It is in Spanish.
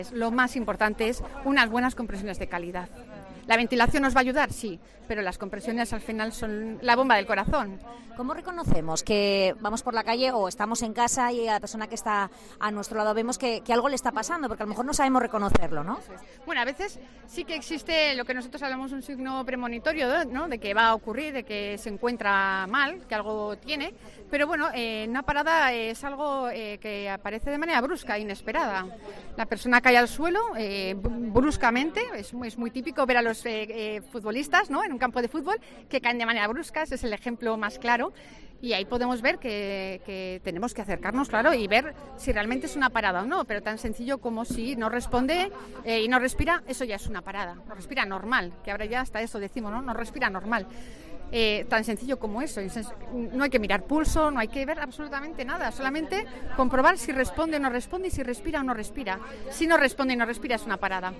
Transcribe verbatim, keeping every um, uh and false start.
Lo más importante es unas buenas compresiones de calidad. ¿La ventilación nos va a ayudar? Sí, pero las compresiones al final son la bomba del corazón. ¿Cómo reconocemos que vamos por la calle o estamos en casa y a la persona que está a nuestro lado vemos que, que algo le está pasando? Porque a lo mejor no sabemos reconocerlo, ¿no? Bueno, a veces sí que existe lo que nosotros hablamos un signo premonitorio, ¿no? De que va a ocurrir, de que se encuentra mal, que algo tiene, pero bueno, eh, una parada es algo eh, que aparece de manera brusca, inesperada. La persona cae al suelo eh, bruscamente, es muy, es muy típico ver a los eh, eh, futbolistas, ¿no? En un campo de fútbol que caen de manera brusca, ese es el ejemplo más claro. Y ahí podemos ver que, que tenemos que acercarnos, claro, y ver si realmente es una parada o no, pero tan sencillo como si no responde eh, y no respira, eso ya es una parada, no respira normal, que ahora ya hasta eso decimos, ¿no? No respira normal. Eh, tan sencillo como eso, no hay que mirar pulso, no hay que ver absolutamente nada, solamente comprobar si responde o no responde y si respira o no respira. Si no responde y no respira es una parada.